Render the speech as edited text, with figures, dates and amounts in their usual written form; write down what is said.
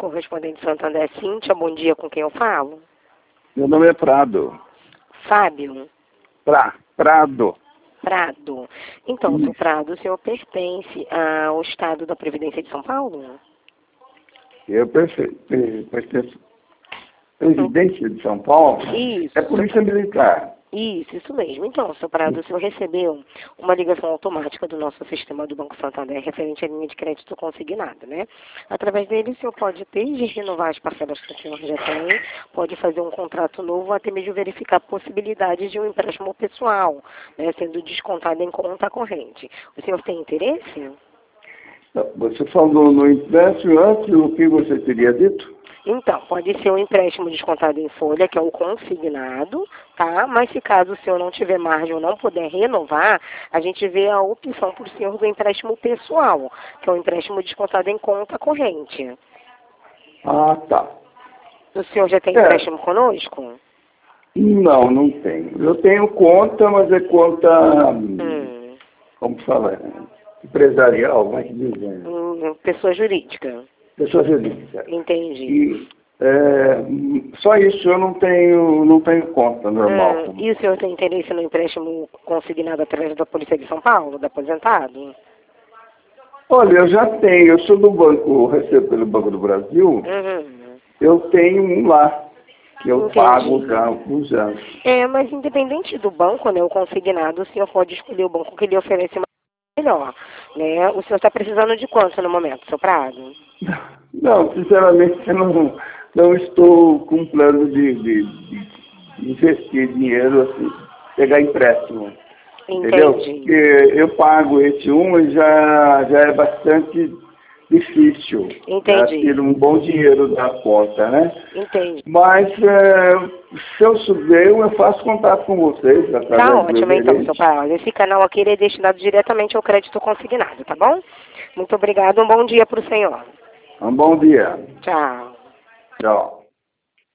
correspondente Santander Cíntia, bom dia, com quem eu falo? Meu nome é Prado. Fábio? Prado. Prado. Então, seu Prado, o senhor pertence ao Estado da Previdência de São Paulo? Eu pertenço Presidência de São Paulo. Isso. É Polícia Militar. Isso mesmo. Então, seu Prado, o senhor recebeu uma ligação automática do nosso sistema do Banco Santander referente à linha de crédito consignada, né? Através dele, o senhor pode desde renovar as parcelas que o senhor já tem, pode fazer um contrato novo, até mesmo verificar a possibilidade de um empréstimo pessoal, né, sendo descontado em conta corrente. O senhor tem interesse? Você falou no empréstimo antes o que você teria dito? Então, pode ser um empréstimo descontado em folha, que é o consignado, tá? Mas se caso o senhor não tiver margem ou não puder renovar, a gente vê a opção para o senhor do empréstimo pessoal, que é o empréstimo descontado em conta corrente. Ah, tá. O senhor já tem empréstimo conosco? Não tenho. Eu tenho conta, mas é conta, como fala, empresarial, como é que dizem? Pessoa jurídica. Pessoa jurídica. Entendi. E só isso, eu não tenho conta normal. E o senhor tem interesse no empréstimo consignado através da Polícia de São Paulo, do aposentado? Olha, eu já tenho, eu sou do banco, recebo pelo Banco do Brasil, eu tenho um lá, que eu pago já há alguns anos. Mas independente do banco, né, o consignado, o senhor pode escolher o banco que lhe oferece melhor, né? O senhor está precisando de quanto no momento, seu Prado? Não, sinceramente, eu não estou com plano de investir dinheiro, assim, pegar empréstimo. Entendeu? Porque eu pago esse e já é bastante difícil. Entendi. Ter um bom dinheiro da conta, né? Entendi. Mas se eu subir, eu faço contato com vocês. Tá ótimo, então, seu Paulo. Esse canal aqui ele é destinado diretamente ao crédito consignado, tá bom? Muito obrigado, um bom dia para o senhor. Um bom dia. Tchau. Tchau.